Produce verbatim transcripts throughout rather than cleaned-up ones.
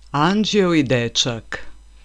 Anđeo i dečak.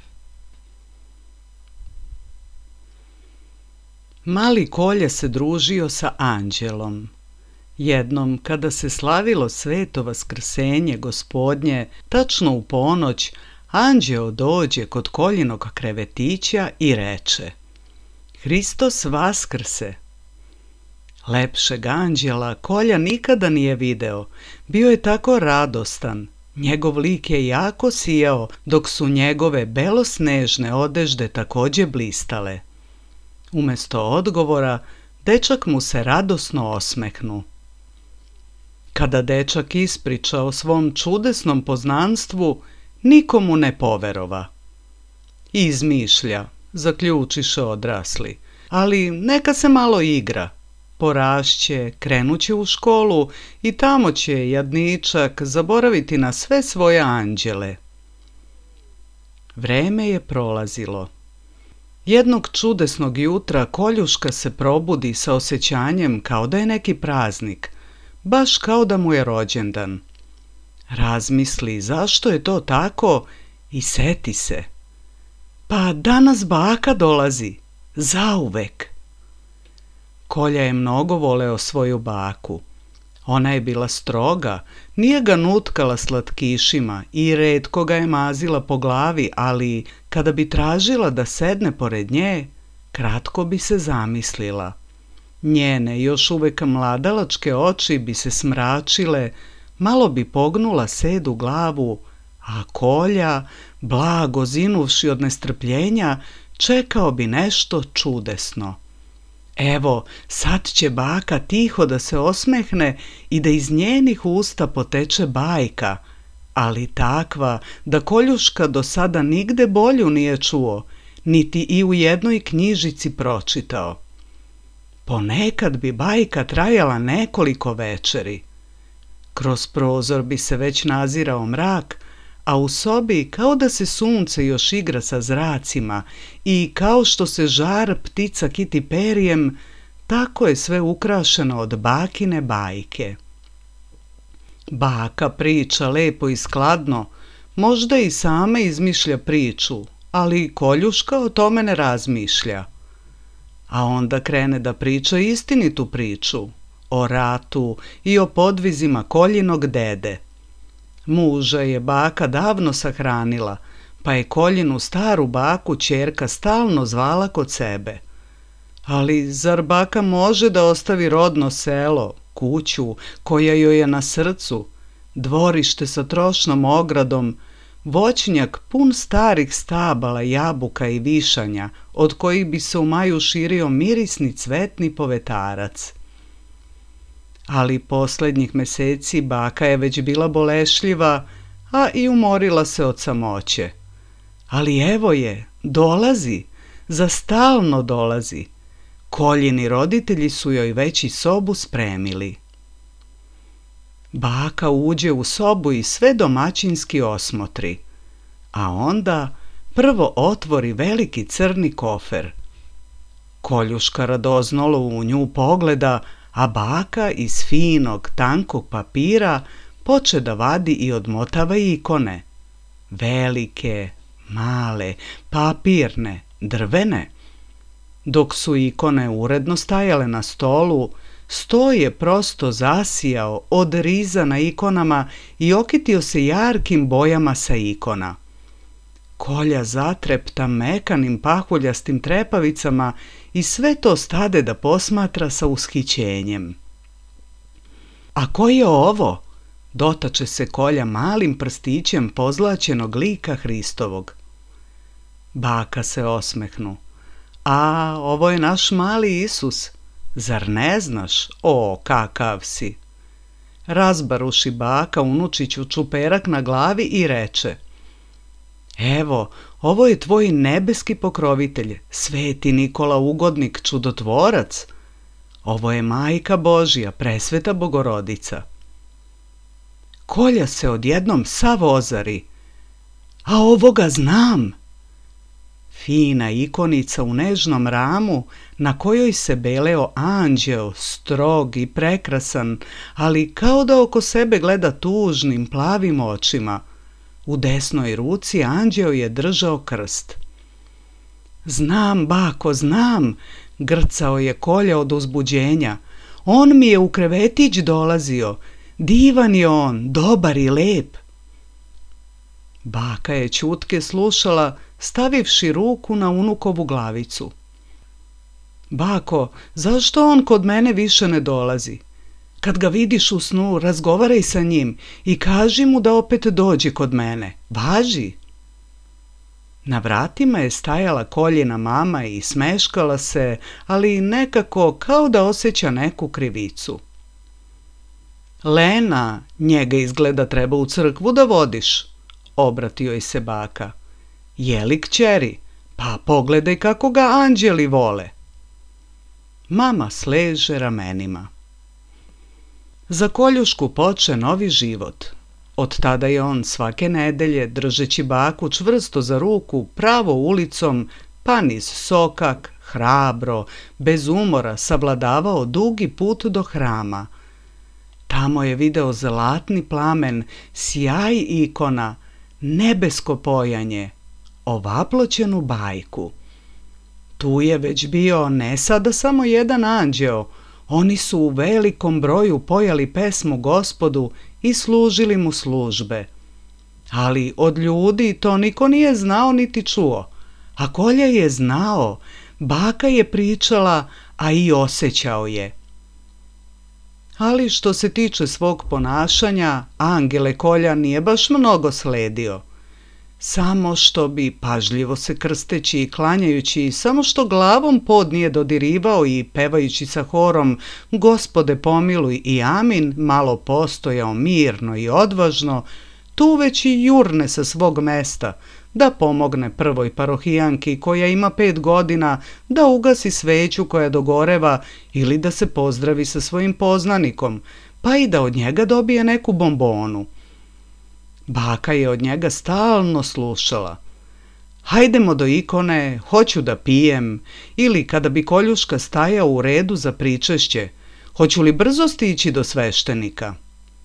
Mali Kolja se družio sa Anđelom. Jednom, kada se slavilo sveto vaskrsenje Gospodnje, tačno u ponoć, Anđeo dođe kod Koljinog krevetića i reče: Hristos vaskrse! Lepšeg anđela Kolja nikada nije video, bio je tako radostan. Njegov lik je jako sijao, dok su njegove belosnežne odežde takođe blistale. Umesto odgovora, dečak mu se radosno osmehnu. Kada dečak ispriča o svom čudesnom poznanstvu, nikomu ne poverova. Izmišlja, zaključiše odrasli, ali neka se malo igra. Porašće, krenuće u školu i tamo će jadničak zaboraviti na sve svoje anđele. Vreme je prolazilo. Jednog čudesnog jutra Koljuška se probudi sa osjećanjem kao da je neki praznik, baš kao da mu je rođendan. Razmisli zašto je to tako i seti se. Pa danas baka dolazi, zauvek. Kolja je mnogo voleo svoju baku. Ona je bila stroga, nije ga nutkala slatkišima i retko ga je mazila po glavi, ali kada bi tražila da sedne pored nje, kratko bi se zamislila. Njene još uvek mladalačke oči bi se smračile, malo bi pognula sedu glavu, a Kolja, blago zinuvši od nestrpljenja, čekao bi nešto čudesno. Evo, sad će baka tiho da se osmehne i da iz njenih usta poteče bajka, ali takva da Koljuška do sada nigde bolju nije čuo, niti i u jednoj knjižici pročitao. Ponekad bi bajka trajala nekoliko večeri. Kroz prozor bi se već nazirao mrak, a u sobi kao da se sunce još igra sa zracima i kao što se žar ptica kiti perijem, tako je sve ukrašeno od bakine bajke. Baka priča lepo i skladno, možda i sama izmišlja priču, ali Koljuška o tome ne razmišlja. A onda krene da priča istinitu priču, o ratu i o podvizima Koljinog dede. Muža je baka davno sahranila, pa je Koljinu staru baku ćerka stalno zvala kod sebe. Ali zar baka može da ostavi rodno selo, kuću koja joj je na srcu, dvorište sa trošnom ogradom, voćnjak pun starih stabala, jabuka i višanja, od kojih bi se u maju širio mirisni cvetni povetarac. Ali poslednjih meseci baka je već bila bolešljiva, a i umorila se od samoće. Ali evo je, dolazi, za stalno dolazi. Koljini roditelji su joj već i sobu spremili. Baka uđe u sobu i sve domaćinski osmotri, a onda prvo otvori veliki crni kofer. Koljuška radoznalo u nju pogleda, a baka iz finog, tankog papira poče da vadi i odmotava ikone. Velike, male, papirne, drvene. Dok su ikone uredno stajale na stolu, sto je prosto zasijao od riza na ikonama i okitio se jarkim bojama sa ikona. Kolja zatrepta mekanim pahuljastim trepavicama i sve to stade da posmatra sa ushićenjem. A ko je ovo? Dotače se Kolja malim prstićem pozlaćenog lika Hristovog. Baka se osmehnu. A, ovo je naš mali Isus. Zar ne znaš? O, kakav si! Razbaruši baka unučiću čuperak na glavi i reče: Evo, ovo je tvoj nebeski pokrovitelj, sveti Nikola Ugodnik, čudotvorac. Ovo je Majka Božja, presveta Bogorodica. Kolja se odjednom sav ozari. A ovoga znam! Fina ikonica u nežnom ramu na kojoj se beleo anđeo, strog i prekrasan, ali kao da oko sebe gleda tužnim, plavim očima. U desnoj ruci anđeo je držao krst. Znam, bako, znam, grcao je Kolja od uzbuđenja. On mi je u krevetić dolazio. Divan je on, dobar i lep. Baka je ćutke slušala, stavivši ruku na unukovu glavicu. Bako, zašto on kod mene više ne dolazi? Kad ga vidiš u snu, razgovaraj sa njim i kaži mu da opet dođe kod mene. Važi. Na vratima je stajala Koljina mama i smeškala se, ali nekako kao da osjeća neku krivicu. Lena, njega izgleda treba u crkvu da vodiš, obratio joj se baka. Jeli kćeri? Pa pogledaj kako ga anđeli vole. Mama sleže ramenima. Za Koljušku poče novi život. Od tada je on svake nedelje, držeći baku čvrsto za ruku, pravo ulicom, pa niz sokak, hrabro, bez umora savladavao dugi put do hrama. Tamo je video zlatni plamen, sjaj ikona, nebesko pojanje, ovaploćenu bajku. Tu je već bio ne sada samo jedan anđeo, oni su u velikom broju pojali pesmu Gospodu i služili mu službe. Ali od ljudi to niko nije znao niti čuo, a Kolja je znao, baka je pričala, a i osjećao je. Ali što se tiče svog ponašanja, angele Kolja nije baš mnogo sledio. Samo što bi, pažljivo se krsteći i klanjajući, samo što glavom pod nije dodirivao i pevajući sa horom Gospode pomiluj i amin, malo postojao mirno i odvažno, tu već i jurne sa svog mesta, da pomogne prvoj parohijanki koja ima pet godina, da ugasi sveću koja dogoreva ili da se pozdravi sa svojim poznanikom, pa i da od njega dobije neku bombonu. Baka je od njega stalno slušala. Hajdemo do ikone, hoću da pijem, ili kada bi Koljuška stajao u redu za pričešće, hoću li brzo stići do sveštenika?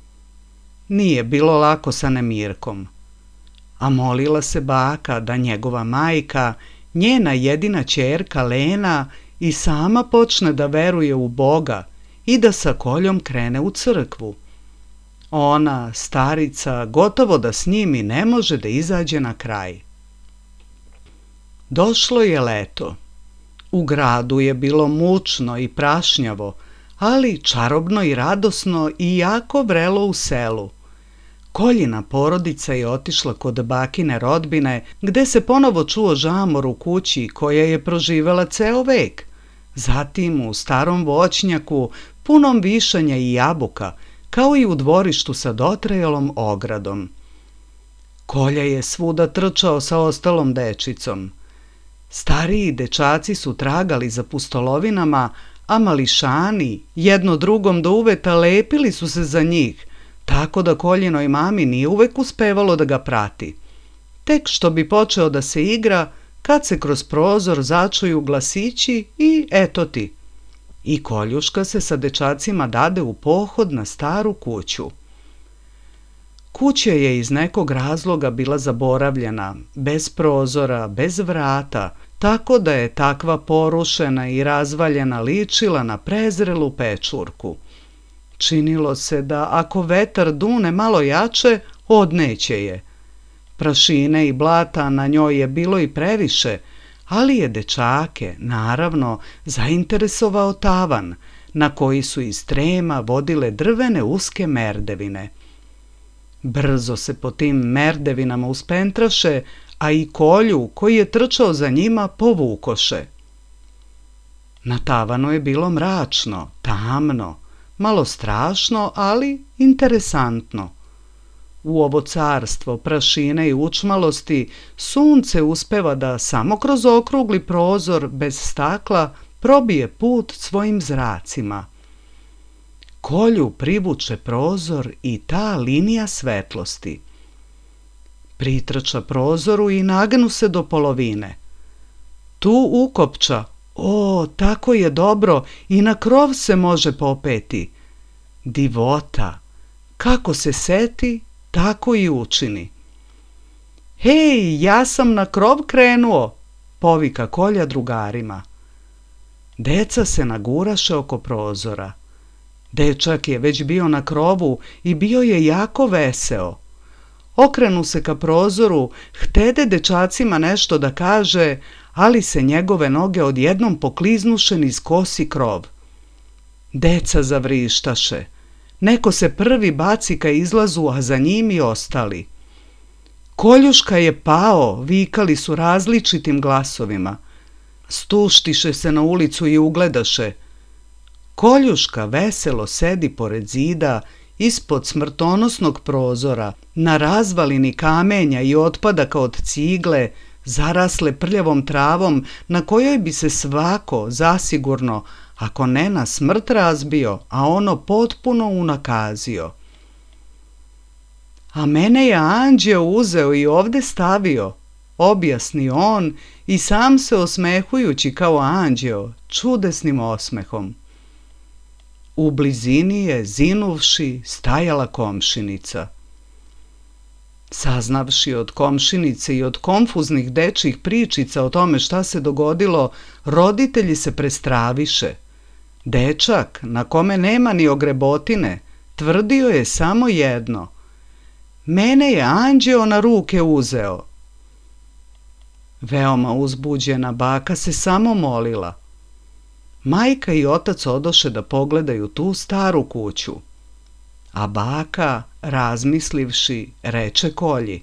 Nije bilo lako sa Nemirkom, a molila se baka da njegova majka, njena jedina ćerka Lena, i sama počne da veruje u Boga i da sa Koljom krene u crkvu. Ona, starica, gotovo da s njim i ne može da izađe na kraj. Došlo je leto. U gradu je bilo mučno i prašnjavo, ali čarobno i radosno i jako vrelo u selu. Koljina porodica je otišla kod bakine rodbine, gde se ponovo čuo žamor u kući koja je proživela ceo vek. Zatim u starom voćnjaku, punom višanja i jabuka, kao i u dvorištu sa dotrajalom ogradom. Kolja je svuda trčao sa ostalom dečicom. Stariji dečaci su tragali za pustolovinama, a mališani, jedno drugom do uveta, lepili su se za njih, tako da Koljinoj mami nije uvek uspevalo da ga prati. Tek što bi počeo da se igra, kad se kroz prozor začuju glasići i eto ti. I Koljuška se sa dečacima dade u pohod na staru kuću. Kuća je iz nekog razloga bila zaboravljena, bez prozora, bez vrata, tako da je takva porušena i razvaljena ličila na prezrelu pečurku. Činilo se da ako vetar dune malo jače, odneće je. Prašine i blata na njoj je bilo i previše, ali je dečake, naravno, zainteresovao tavan, na koji su iz trema vodile drvene uske merdevine. Brzo se po tim merdevinama uspentraše, a i Kolju, koji je trčao za njima, povukoše. Na tavanu je bilo mračno, tamno, malo strašno, ali interesantno. U ovo carstvo prašine i učmalosti sunce uspeva da samo kroz okrugli prozor bez stakla probije put svojim zracima. Kolju privuče prozor i ta linija svetlosti. Pritrča prozoru i nagnu se do polovine. Tu ukopča, o, tako je dobro, i na krov se može popeti. Divota, kako se seti, tako i učini. Hej, ja sam na krov krenuo, povika Kolja drugarima. Deca se naguraše oko prozora. Dečak je već bio na krovu i bio je jako veseo. Okrenu se ka prozoru, htede dečacima nešto da kaže, ali se njegove noge odjednom pokliznuše niz kosi krov. Deca zavrištaše. Neko se prvi baci ka izlazu, a za njim i ostali. Koljuška je pao, vikali su različitim glasovima. Stuštiše se na ulicu i ugledaše. Koljuška veselo sedi pored zida, ispod smrtonosnog prozora, na razvalini kamenja i otpadaka od cigle, zarasle prljavom travom na kojoj bi se svako, zasigurno, ako ne na smrt razbio, a ono potpuno unakazio. A mene je anđeo uzeo i ovde stavio, objasni on i sam se osmehujući kao anđeo, čudesnim osmehom. U blizini je, zinuvši, stajala komšinica. Saznavši od komšinice i od konfuznih dečjih pričica o tome šta se dogodilo, roditelji se prestraviše. Dečak, na kome nema ni ogrebotine, tvrdio je samo jedno. Mene je anđeo na ruke uzeo. Veoma uzbuđena baka se samo molila. Majka i otac odoše da pogledaju tu staru kuću. A baka, razmislivši, reče Kolji.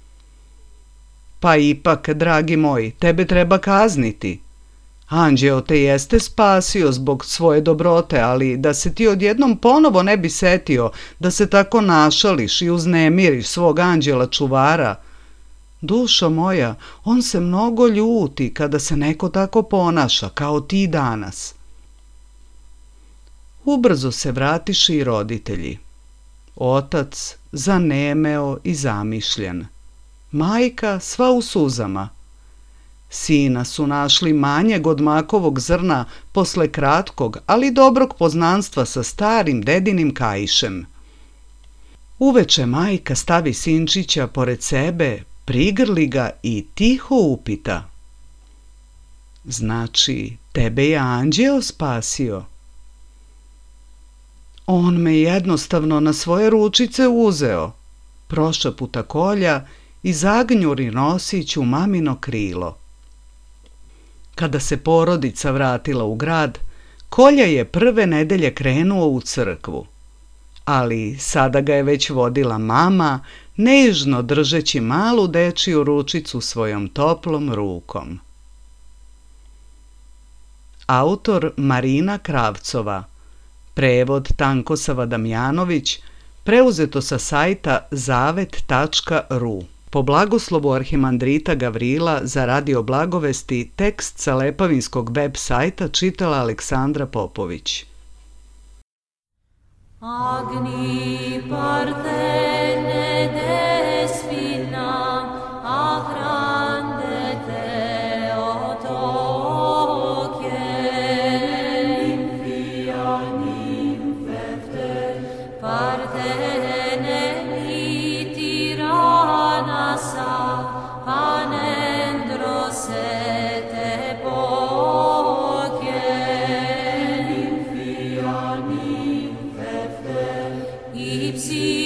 Pa ipak, dragi moj, tebe treba kazniti. Anđeo te jeste spasio zbog svoje dobrote, ali da se ti odjednom ponovo ne bi setio, da se tako našališ i uznemiriš svog anđela čuvara. Dušo moja, on se mnogo ljuti kada se neko tako ponaša, kao ti danas. Ubrzo se vratiše i roditelji. Otac zanemeo i zamišljen. Majka sva u suzama. Sina su našli manjeg od makovog zrna posle kratkog, ali dobrog poznanstva sa starim dedinim kaišem. Uveče majka stavi sinčića pored sebe, prigrli ga i tiho upita. Znači, tebe je anđeo spasio? On me jednostavno na svoje ručice uzeo, prošaputa Kolja i zagnjuri nosić u mamino krilo. Kada se porodica vratila u grad, Kolja je prve nedelje krenuo u crkvu. Ali sada ga je već vodila mama, nežno držeći malu dečiju ručicu svojom toplom rukom. Autor Marina Kravcova, prevod Tankosava Damjanović, preuzeto sa sajta zavet tačka ru. Po blagoslovu arhimandrita Gavrila za Radio Blagovesti, tekst sa lepavinskog web sajta čitala Aleksandra Popović. Agni partene despina, ahrande te otoke, infia nimfefte, partene mi tiranasa, anendro se te poke, infia nimfefte, ipsi